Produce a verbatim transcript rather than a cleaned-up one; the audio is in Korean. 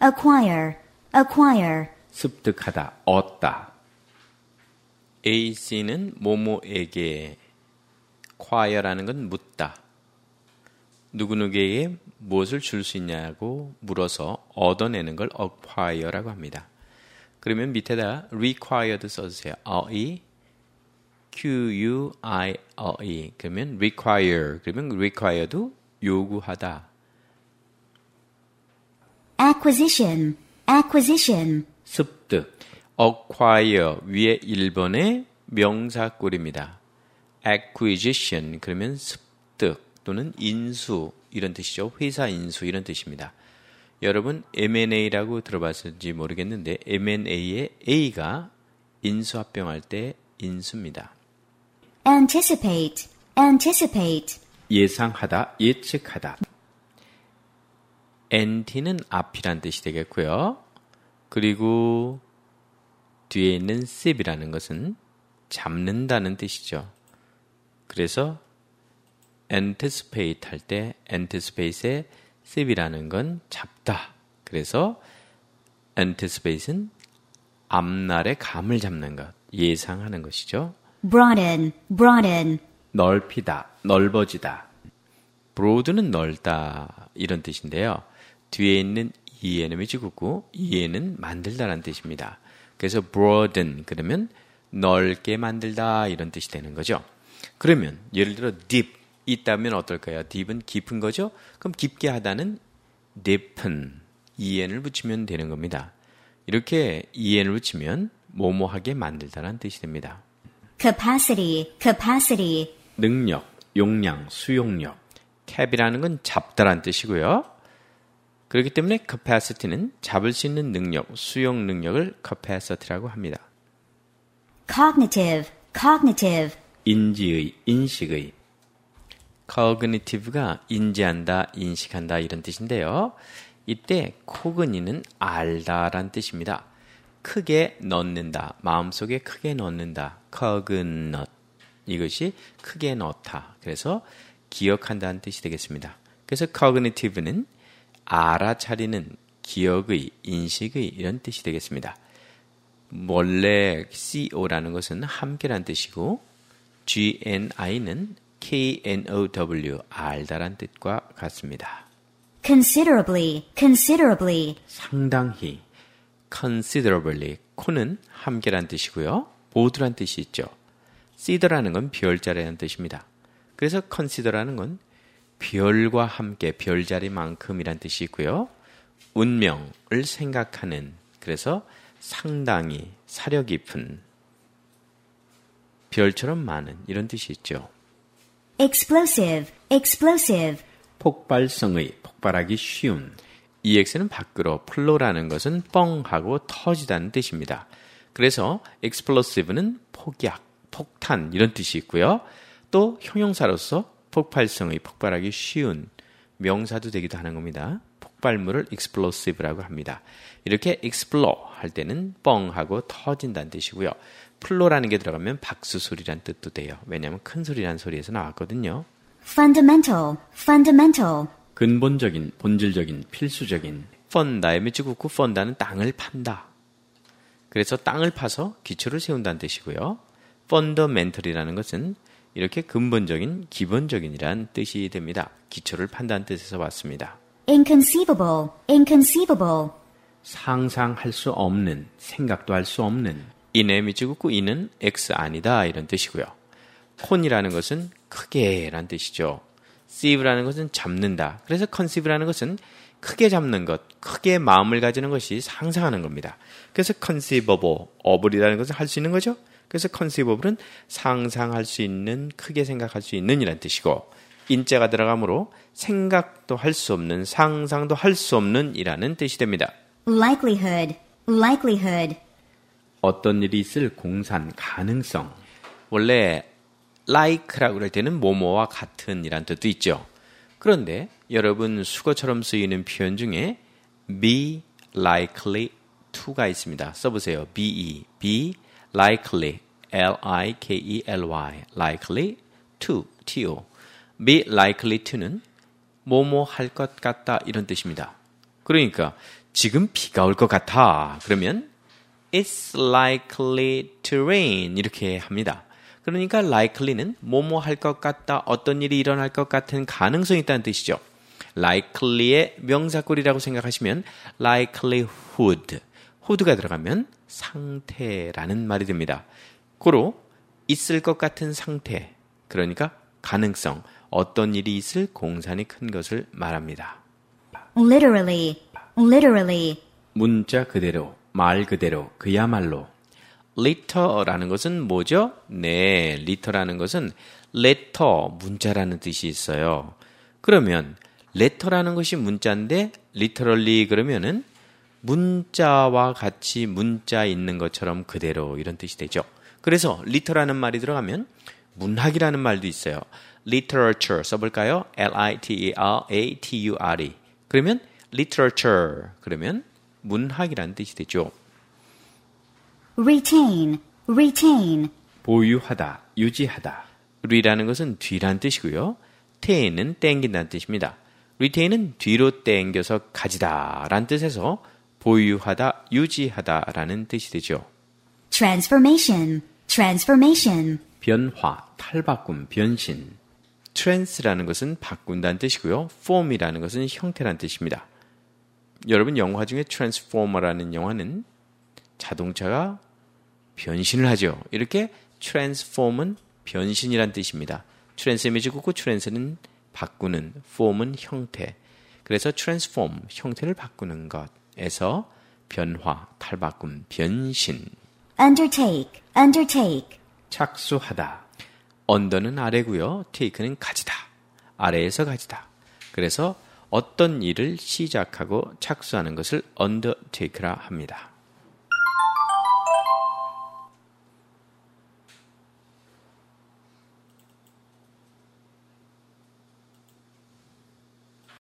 acquire, acquire. 습득하다, 얻다. A, C는 모모에게 acquire라는 건 묻다. 누구누구에게 무엇을 줄 수 있냐고 물어서 얻어내는 걸 acquire라고 합니다. 그러면 밑에다 required 써주세요. R-E, Q-U-I-R-E. 그러면 require. 그러면 require도 요구하다. acquisition, acquisition. 습득. acquire 위에 일 번의 명사꼴입니다. acquisition. 그러면 습득 또는 인수 이런 뜻이죠. 회사 인수 이런 뜻입니다. 여러분 엠 앤 에이라고 들어봤을지 모르겠는데 엠 앤 에이의 A가 인수합병할 때 인수입니다. anticipate, anticipate. 예상하다, 예측하다. 엔티는 앞이란 뜻이 되겠고요. 그리고 뒤에 있는 씹이라는 것은 잡는다는 뜻이죠. 그래서 anticipate 할 때 anticipate의 씹이라는 건 잡다. 그래서 anticipate은 앞날의 감을 잡는 것, 예상하는 것이죠. broaden, broaden. 넓히다, 넓어지다. broad는 넓다 이런 뜻인데요. 뒤에 있는 이에는 짓고 이에는 만들다라는 뜻입니다. 그래서 broaden 그러면 넓게 만들다 이런 뜻이 되는 거죠. 그러면 예를 들어 deep 있다면 어떨까요? deep은 깊은 거죠. 그럼 깊게 하다는 deepen 이엔을 붙이면 되는 겁니다. 이렇게 이엔을 붙이면 뭐뭐하게 만들다라는 뜻이 됩니다. capacity, capacity. 능력, 용량, 수용력. cap이라는 건 잡다라는 뜻이고요. 그렇기 때문에 capacity는 잡을 수 있는 능력, 수용 능력을 capacity라고 합니다. cognitive, cognitive. 인지의, 인식의. cognitive가 인지한다, 인식한다 이런 뜻인데요. 이때 cogni는 알다라는 뜻입니다. 크게 넣는다, 마음속에 크게 넣는다. cognate. 이것이 크게 넣다. 그래서 기억한다는 뜻이 되겠습니다. 그래서 cognitive는 알아차리는, 기억의, 인식의 이런 뜻이 되겠습니다. 원래 씨오라는 것은 함께란 뜻이고 지엔아이는 케이엔오더블유, 알다란 뜻과 같습니다. considerably, considerably. 상당히, considerably, 코는 함께란 뜻이고요. 모두란 뜻이 있죠. consider라는 건 별자리라는 뜻입니다. 그래서 consider라는 건 별과 함께, 별자리만큼이란 뜻이 있고요. 운명을 생각하는, 그래서 상당히, 사려 깊은, 별처럼 많은 이런 뜻이 있죠. explosive, explosive. 폭발성의, 폭발하기 쉬운. 이엑스는 밖으로, 플로라는 것은 뻥하고 터지다는 뜻입니다. 그래서 explosive는 폭약, 폭탄 이런 뜻이 있고요. 또 형용사로서 폭발성의, 폭발하기 쉬운 명사도 되기도 하는 겁니다. 폭발물을 explosive라고 합니다. 이렇게 explode 할 때는 뻥하고 터진다는 뜻이고요. 플로라는 게 들어가면 박수 소리란 뜻도 돼요. 왜냐하면 큰 소리라는 소리에서 나왔거든요. fundamental, fundamental. 근본적인, 본질적인, 필수적인. 펀다에 밑줄긋고 펀다는 땅을 판다. 그래서 땅을 파서 기초를 세운다는 뜻이고요. fundamental이라는 것은 이렇게 근본적인, 기본적인이란 뜻이 됩니다. 기초를 판다는 뜻에서 왔습니다. inconceivable, inconceivable. 상상할 수 없는, 생각도 할 수 없는. 이내 밑줄긋고 이는 X 아니다 이런 뜻이고요. 콘이라는 것은 크게 라는 뜻이죠. conceive라는 것은 잡는다. 그래서 conceive라는 것은 크게 잡는 것, 크게 마음을 가지는 것이 상상하는 겁니다. 그래서 conceivable, able이라는 것은 할 수 있는 거죠. 그래서 conceivable은 상상할 수 있는, 크게 생각할 수 있는 이란 뜻이고, 인자가 들어가므로 생각도 할 수 없는, 상상도 할 수 없는 이라는 뜻이 됩니다. likelihood, likelihood. 어떤 일이 있을 공산, 가능성. 원래 like라고 할 때는 뭐뭐와 같은 이란 뜻도 있죠. 그런데 여러분 수거처럼 쓰이는 표현 중에 be likely to가 있습니다. 써보세요. be, be likely, L-I-K-E-L-Y, likely to, to. be likely to는 뭐뭐 할 것 같다 이런 뜻입니다. 그러니까 지금 비가 올 것 같아. 그러면 It's likely to rain 이렇게 합니다. 그러니까 likely는 뭐뭐 할 것 같다, 어떤 일이 일어날 것 같은 가능성이 있다는 뜻이죠. likely의 명사꼴이라고 생각하시면 likelihood, hood가 들어가면 상태라는 말이 됩니다. 고로 있을 것 같은 상태, 그러니까 가능성, 어떤 일이 있을 공산이 큰 것을 말합니다. literally, literally. 문자 그대로, 말 그대로, 그야말로. letter라는 것은 뭐죠? 네, letter라는 것은 letter, 문자라는 뜻이 있어요. 그러면 letter라는 것이 문자인데 literally 그러면은 문자와 같이 문자 있는 것처럼 그대로 이런 뜻이 되죠. 그래서 litera라는 말이 들어가면 문학이라는 말도 있어요. literature 써볼까요? L-I-T-E-R-A-T-U-R-E. 그러면 literature 그러면 문학이라는 뜻이 되죠. retain, retain. 보유하다, 유지하다. re라는 것은 뒤란 뜻이고요. tain은 땡긴다는 뜻입니다. retain은 뒤로 땡겨서 가지다 라는 뜻에서 보유하다, 유지하다 라는 뜻이 되죠. transformation, transformation. 변화, 탈바꿈, 변신. trans라는 것은 바꾼다는 뜻이고요. form이라는 것은 형태라는 뜻입니다. 여러분 영화 중에 트랜스포머라는 영화는 자동차가 변신을 하죠. 이렇게 transform은 변신이란 뜻입니다. 트랜스의 미지구고 트랜스는 바꾸는, form은 형태. 그래서 transform, 형태를 바꾸는 것에서 변화, 탈바꿈, 변신. undertake, undertake. 착수하다. under는 아래고요. take는 가지다. 아래에서 가지다. 그래서 어떤 일을 시작하고 착수하는 것을 undertake라 합니다.